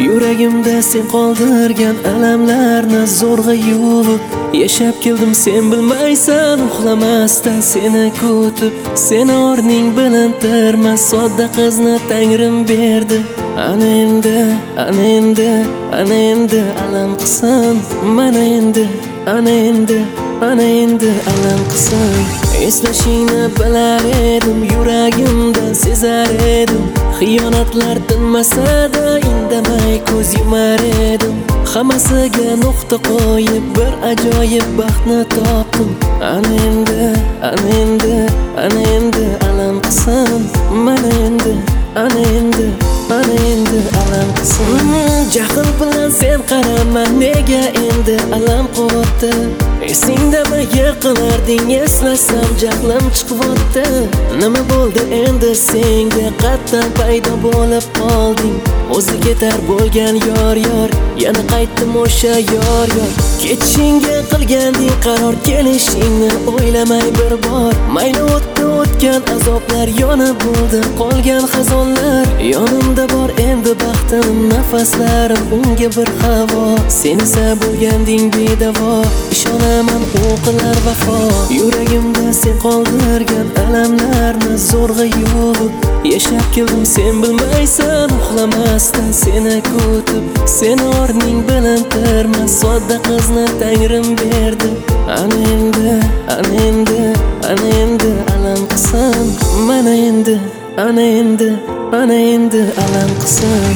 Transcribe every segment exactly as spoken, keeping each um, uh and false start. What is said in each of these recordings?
Yuragimda sen qoldirgan alamlarni zo'rg'a yuvib yashab keldim, sen bilmaysan. Uxlamasdan seni kutib, seni o'rning bilintirmas sodda qizni Tangrim berdi. Ana endi, ana endi, ana endi alam qilsin. Mana endi, ana endi, ana endi alam qilsin. Eslashingni bilar edim, yuragimdan sezar edim. Xiyonatlar tinmasada indamay ko'z yumar edim. Hammasiga nuqta qo'yib bir ajoyib baxtni topdim. Ana endi, ana endi, ana endi alam qilsin. Mana endi, ana endi, ana endi alam qilsin. Jahl bilan sen qarama, nega endi alam quvvatdi? Esingdami yiqilarding, eslasam jahlim chiqibdi. Nima bo'ldi endi senga, qatdan paydo bo'lib qolding? O'zi ketar bo'lgan yor yor, yana qaytdim o'sha yor yor. Ketishingga qilganding qaror, kelishingni o'ylamay bir bor. Mayli o'tdi o'tgan azoblar, yonib bo'ldi qolgan xazonlar. Yonimda bor endi baxtim, nafaslarim unga bir havo. Sen esa bo'lganding bedavo, ishonaman u qilar vafo. Yuragimda sen qoldirgan alamlarni zo'rg'a yuvib yashab keldim, sen bilmaysan. Uxlamasdan seni kutib, seni o'rning bilintirmas sodda qizni Tangrim berdi. Ana endi, ana endi, ana endi alam qilsin. Mana endi, ana endi, ana endi alam qilsin.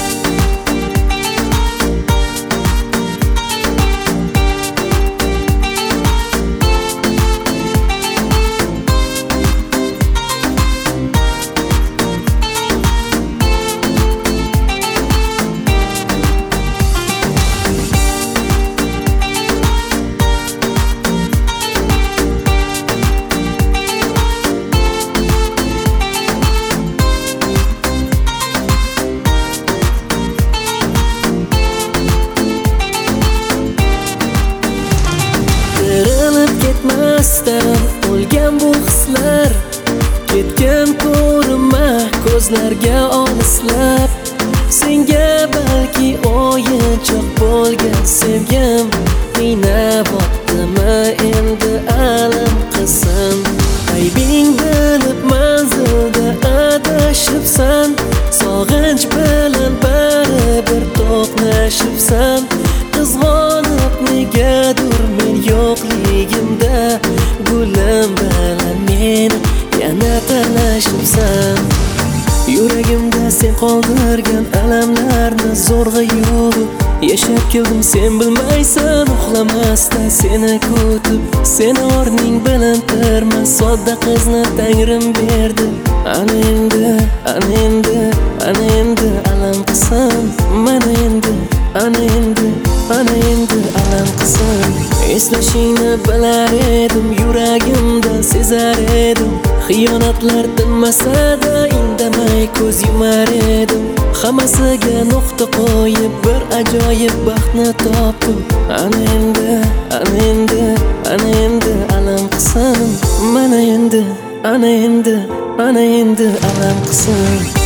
Ketmasdan o'lgan bu hislar, ketgan ko'rinma ko'zlarga olislab. Senga balki o'yinchoq bo'lgan sevgim qiynabotdimi endi alam qilsin. Aybing bilib manzilda adashibsan, sog'inch bilan baribir to'qnashibsan. Qizg'onib negadur men yo'qligimda, gulim bilan meni yana talashibsan. Yuragimda sen qoldirgan alamlarni zo'rg'a yuvib yashab keldim, sen bilmaysan. Uxlamasdan seni kutib, seni o'rning bilintirmas sodda qizni Tangrim berdi. Ana endi, ana endi, ana endi alam qilsin. Mana endi, ana endi, ana endi alam qilsin. Eslashingni bilar edim, yuragimdan sezar edim. Xiyonatlar tinmasada indamay ko'z yumar edim. Hammasiga nuqta qo'yib bir ajoyib baxtni topdim. Ana endi, ana endi, ana endi alam qilsin. Mana endi, ana endi, ana endi alam qilsin.